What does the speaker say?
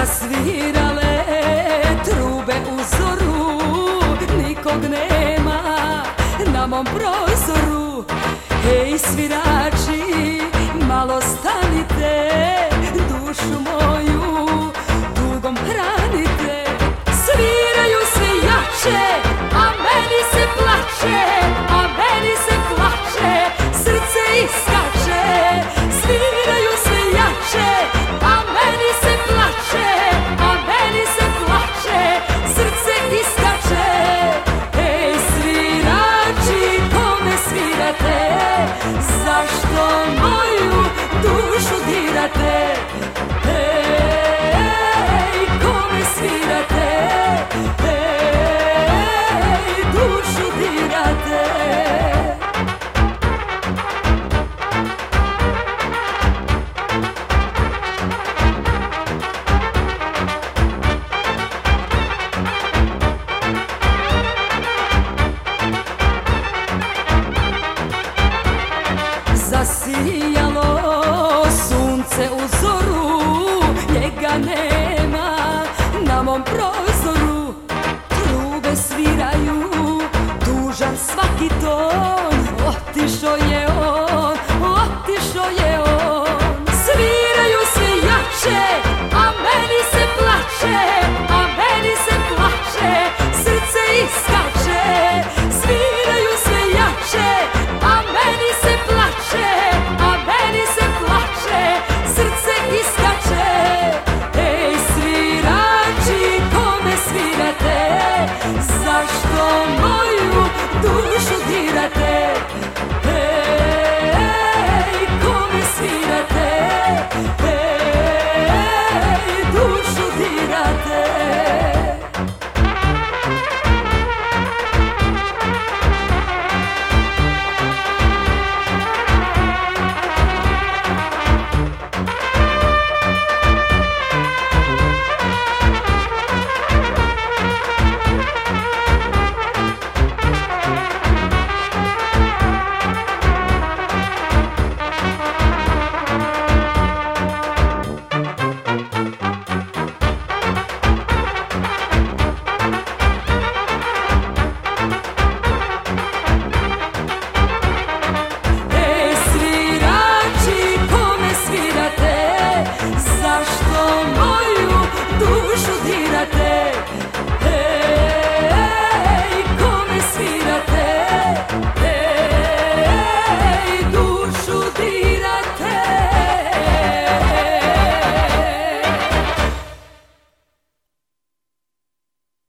Zasvirale trube u zoru, nikog nema na mom prozoru. Hej svirači, malo stanite, dušu moju tugom hranite. Sviraju sve jače, a meni se plače, a meni se plače, srce iskače. Sviraju sve jače, a meni se plače, a meni se plače, srce iskače. Ej svirači, kome svirate, zašto moju dušu dirate? Ej, kome svirate, ej, dušu dirate. Zasijalo sunce u zoru, njega nema na mom prozoru. Trube sviraju, tužan svaki ton, otišo je on, otišo je on. Sviraju sve jače,